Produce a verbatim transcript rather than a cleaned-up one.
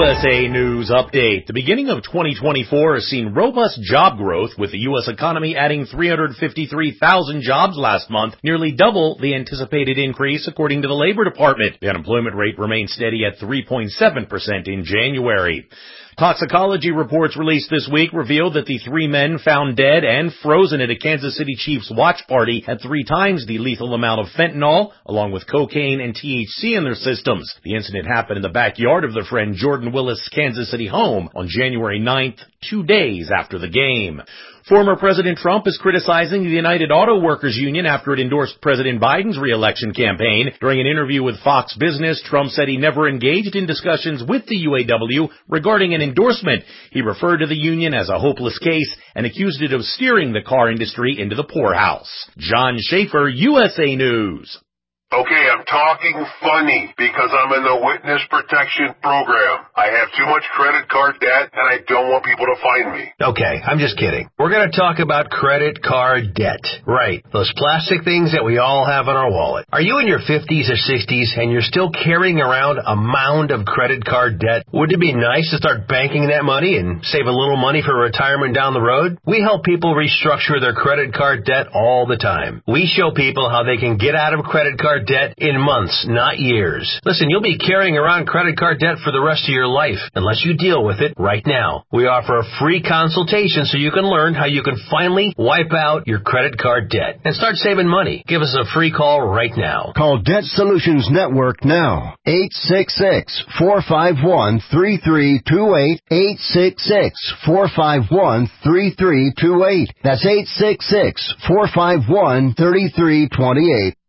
S A News Update. The beginning of twenty twenty-four has seen robust job growth, with the U S economy adding three hundred fifty-three thousand jobs last month, nearly double the anticipated increase, according to the Labor Department. The unemployment rate remained steady at three point seven percent in January. Toxicology reports released this week revealed that the three men found dead and frozen at a Kansas City Chiefs watch party had three times the lethal amount of fentanyl, along with cocaine and T H C in their systems. The incident happened in the backyard of their friend Jordan Willis' Kansas City home on January ninth, two days after the game. Former President Trump is criticizing the United Auto Workers Union after it endorsed President Biden's re-election campaign. During an interview with Fox Business, Trump said he never engaged in discussions with the U A W regarding an endorsement. He referred to the union as a hopeless case and accused it of steering the car industry into the poorhouse. John Schaefer, U S A News. Okay, I'm talking funny because I'm in the witness protection program. I have too much credit card debt and I don't want people to find me. Okay, I'm just kidding. We're going to talk about credit card debt. Right, those plastic things that we all have in our wallet. Are you in your fifties or sixties and you're still carrying around a mound of credit card debt? Wouldn't it be nice to start banking that money and save a little money for retirement down the road? We help people restructure their credit card debt all the time. We show people how they can get out of credit card debt in months, not years. Listen, you'll be carrying around credit card debt for the rest of your life unless you deal with it right now. We offer a free consultation so you can learn how you can finally wipe out your credit card debt and start saving money. Give us a free call right now. Call Debt Solutions Network now. eight six six, four five one, three three two eight. eight six six, four five one, three three two eight. That's eight six six, four five one, three three two eight.